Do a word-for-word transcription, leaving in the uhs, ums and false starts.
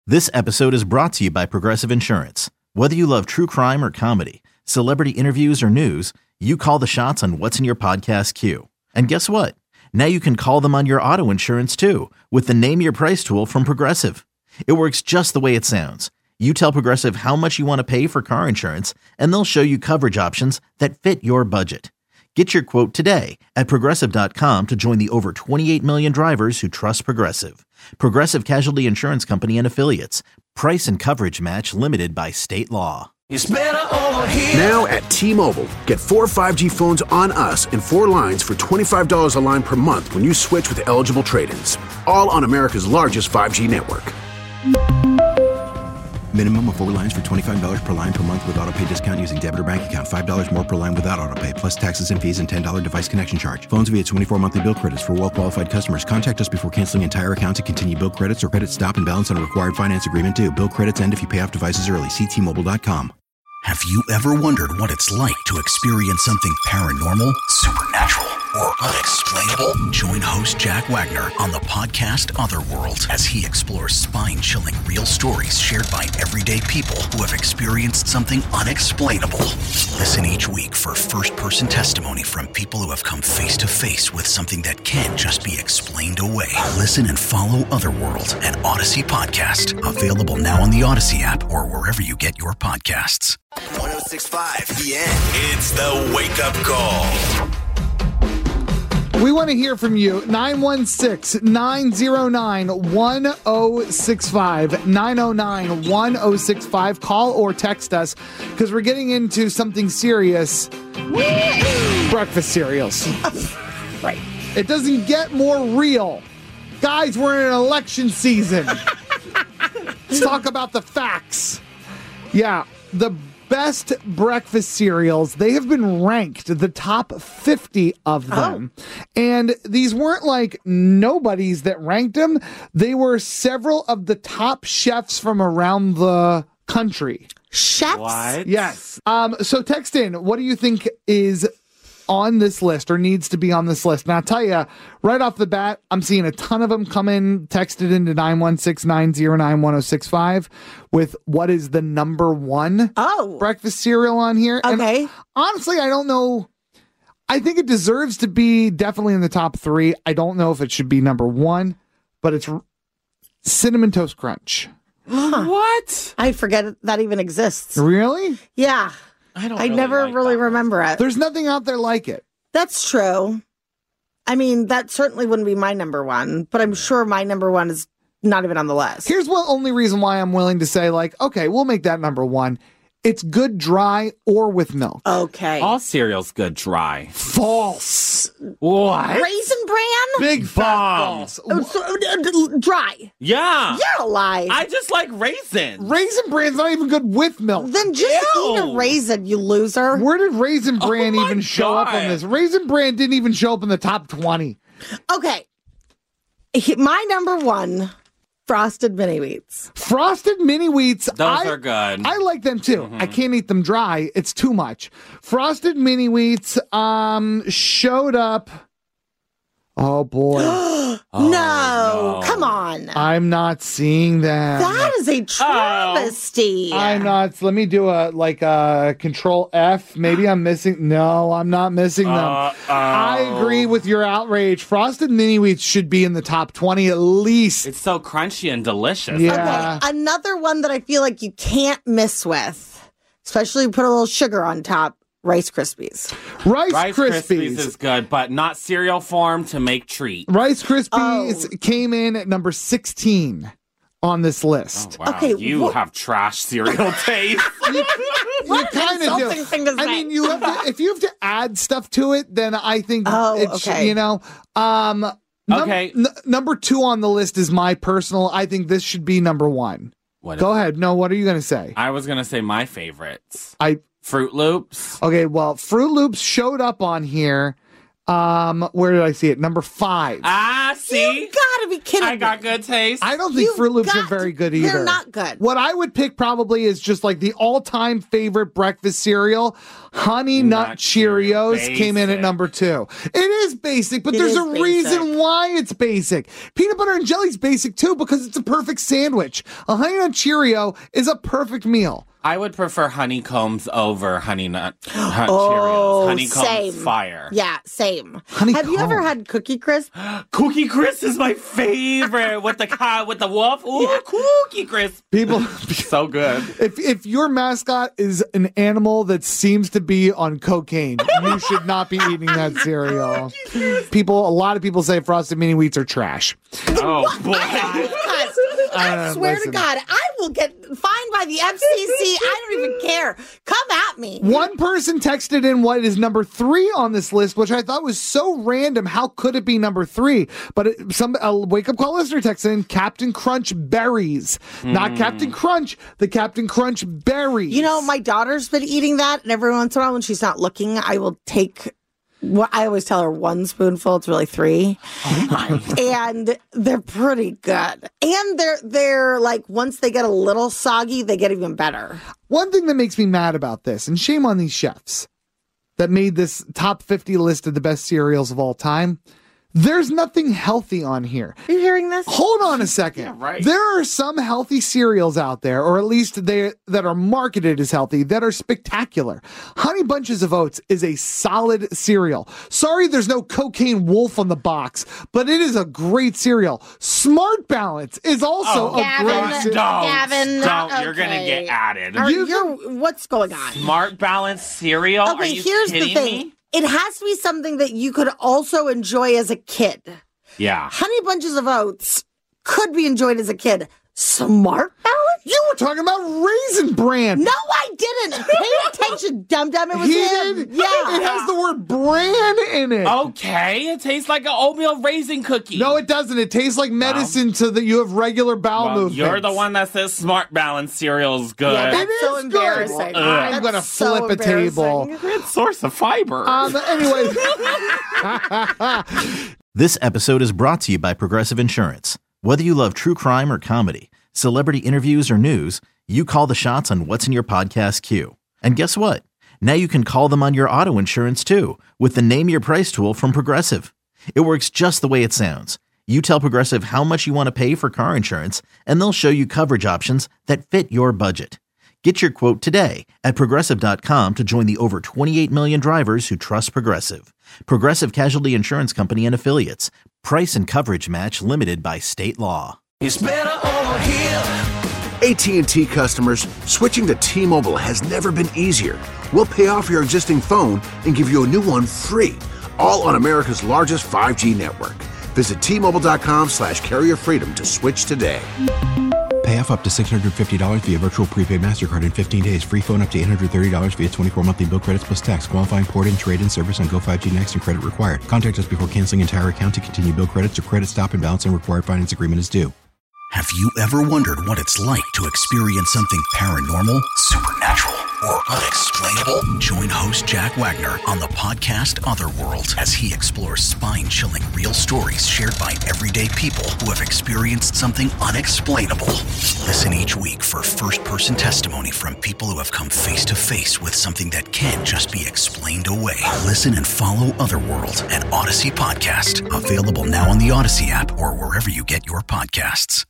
This episode is brought to you by Progressive Insurance. Whether you love true crime or comedy, celebrity interviews or news, you call the shots on what's in your podcast queue. And guess what? Now you can call them on your auto insurance too with the Name Your Price tool from Progressive. It works just the way it sounds. You tell Progressive how much you want to pay for car insurance, and they'll show you coverage options that fit your budget. Get your quote today at Progressive dot com to join the over twenty-eight million drivers who trust Progressive. Progressive Casualty Insurance Company and Affiliates. Price and coverage match limited by state law. It's better over here. Now at T-Mobile, get four five G phones on us and four lines for twenty-five dollars a line per month when you switch with eligible trade-ins. All on America's largest five G network. Minimum of four lines for twenty-five dollars per line per month with autopay discount using debit or bank account. five dollars more per line without autopay, plus taxes and fees and ten dollars device connection charge. Phones via twenty-four monthly bill credits for well-qualified customers. Contact us before canceling entire account to continue bill credits or credit stop and balance on a required finance agreement due. Bill credits end if you pay off devices early. See T Mobile dot com. Have you ever wondered what it's like to experience something paranormal, supernatural, or unexplainable? Join host Jack Wagner on the podcast Otherworld as he explores spine-chilling real stories shared by everyday people who have experienced something unexplainable. Listen each week for first-person testimony from people who have come face-to-face with something that can't just be explained away. Listen and follow Otherworld, an Odyssey podcast. Available now on the Odyssey app or wherever you get your podcasts. one oh six point five The End. It's the wake-up call. We want to hear from you. nine one six, nine oh nine, one oh six five. nine oh nine, one oh six five. Call or text us because we're getting into something serious. Breakfast cereals. Right. It doesn't get more real. Guys, we're in an election season. Let's talk about the facts. Yeah, the best breakfast cereals, they have been ranked the top fifty of them. Oh. And these weren't like nobodies that ranked them. They were several of the top chefs from around the country. Chefs? What? Yes. Um, so text in, what do you think is on this list or needs to be on this list? And I'll tell you, right off the bat, I'm seeing a ton of them come in, texted into nine one six, nine oh nine, one oh six five with what is the number one oh. breakfast cereal on here. Okay. And honestly, I don't know. I think it deserves to be definitely in the top three. I don't know if it should be number one, but it's Cinnamon Toast Crunch. Huh. What? I forget that even exists. Really? Yeah. I don't I really never like really that. remember it. There's nothing out there like it. That's true. I mean, that certainly wouldn't be my number one, but I'm sure my number one is not even on the list. Here's one only reason why I'm willing to say, like, okay, we'll make that number one. It's good dry or with milk. Okay. All cereal's good dry. False. What? Raisin Bran? Big fat Bomb. false. Oh, so, uh, dry. Yeah. You're alive. I just like raisins. Raisin Bran's not even good with milk. Then just Ew. eat a raisin, you loser. Where did Raisin Bran Oh my even show up on God. this? Raisin Bran didn't even show up in the top twenty. Okay. He- My number one, Frosted Mini Wheats. Frosted Mini Wheats. Those I, are good. I like them too. Mm-hmm. I can't eat them dry. It's too much. Frosted Mini Wheats um, showed up. Oh, boy. no, no. come on. I'm not seeing them. That is a travesty. I'm not. Let me do a like a control F. Maybe I'm missing. No, I'm not missing them. Uh-oh. I agree with your outrage. Frosted Mini Wheats should be in the top twenty at least. It's so crunchy and delicious. Yeah. Okay, another one that I feel like you can't miss with, especially put a little sugar on top, Rice Krispies. Rice, Rice Krispies. Krispies is good, but not cereal form to make treat. Rice Krispies Oh. came in at number sixteen on this list. Oh, wow. Okay, you wh- have trash cereal taste. You What an kind of do. insulting thing to I say. mean, you have to, if you have to add stuff to it, then I think Oh, it's okay. you know. Um, num- Okay. n- number two on the list is my personal. I think this should be number one. What Go is- ahead. No, what are you going to say? I was going to say my favorites. I Fruit Loops. okay. Well, Fruit Loops showed up on here. Um, where did I see it? Number five. Ah, see? You gotta be kidding I got me. good taste. I don't think You've Fruit Loops got are very to- good either. they're not good. What I would pick probably is just like the all-time favorite breakfast cereal, Honey Nut Nut Cheerios, Cheerios. came in at Basic. number two. It is basic, but It there's is a basic. reason why it's basic. Peanut butter and jelly's basic too because it's a perfect sandwich. A Honey Nut Cheerio is a perfect meal. I would prefer honeycombs over honey nut hot Oh, Cheerios. Honeycombs same. fire. Yeah, same. Honeycomb. Have you ever had Cookie Crisp? Cookie Crisp is my favorite with the cat with the wolf. Ooh, Cookie Crisp. People, So good. if if your mascot is an animal that seems to be on cocaine, you should not be eating that cereal. People, a lot of people say Frosted Mini Wheats are trash. Oh boy. Guys, I Uh, swear listen. to God, I will get fined by the F C C. I don't even care. Come at me. One person texted in what is number three on this list, which I thought was so random. How could it be number three? But it, some a wake up call listener texted in Captain Crunch berries, not Captain Crunch, the Captain Crunch berries. You know, my daughter's been eating that, and every once in a while when she's not looking, I will take. Well, I always tell her one spoonful. It's really three, and they're pretty good. And they're they're like once they get a little soggy, they get even better. One thing that makes me mad about this, and shame on these chefs that made this top fifty list of the best cereals of all time. There's nothing healthy on here. Are you hearing this? Hold on a second. Yeah, right. There are some healthy cereals out there, or at least they that are marketed as healthy, that are spectacular. Honey Bunches of Oats is a solid cereal. Sorry there's no Cocaine Wolf on the box, but it is a great cereal. Smart Balance is also Oh, a Gavin, great Don't, cereal. Gavin, don't. You're gonna okay. get added. Are You you what's going on? Smart Balance cereal. Are Okay, you here's kidding the thing. me? It has to be something that you could also enjoy as a kid. Yeah. Honey Bunches of Oats could be enjoyed as a kid. Smart Balance? You were talking about Raisin Bran. No, I didn't. Pay attention, dum dum. It was He him. did. Yeah. It has the word bran in it. Okay, it tastes like an oatmeal raisin cookie. No, it doesn't. It tastes like medicine to that you have regular bowel Well, movements. you're the one that says Smart Balance cereal's good. Yeah, that's It so is good. embarrassing. Well, I'm That's gonna so flip a table. embarrassing. Good source of fiber. Um, anyway. This episode is brought to you by Progressive Insurance. Whether you love true crime or comedy, celebrity interviews or news, you call the shots on what's in your podcast queue. And guess what? Now you can call them on your auto insurance too with the Name Your Price tool from Progressive. It works just the way it sounds. You tell Progressive how much you want to pay for car insurance, and they'll show you coverage options that fit your budget. Get your quote today at Progressive dot com to join the over twenty-eight million drivers who trust Progressive. Progressive Casualty Insurance Company and Affiliates. Price and coverage match limited by state law. It's better over here. A T and T customers, switching to T-Mobile has never been easier. We'll pay off your existing phone and give you a new one free, all on America's largest five G network. Visit T Mobile dot com slash carrier freedom to switch today. Pay off up to six hundred fifty dollars via virtual prepaid MasterCard in fifteen days. Free phone up to eight hundred thirty dollars via twenty-four monthly bill credits plus tax. Qualifying port-in, trade-in service on Go five G Next and credit required. Contact us before canceling entire account to continue bill credits or credit stop and balance and required finance agreement is due. Have you ever wondered what it's like to experience something paranormal, supernatural, or unexplainable? Join host Jack Wagner on the podcast Otherworld as he explores spine-chilling real stories shared by everyday people who have experienced something unexplainable. Listen each week for first-person testimony from people who have come face-to-face with something that can't just be explained away. Listen and follow Otherworld, an Odyssey podcast, available now on the Odyssey app or wherever you get your podcasts.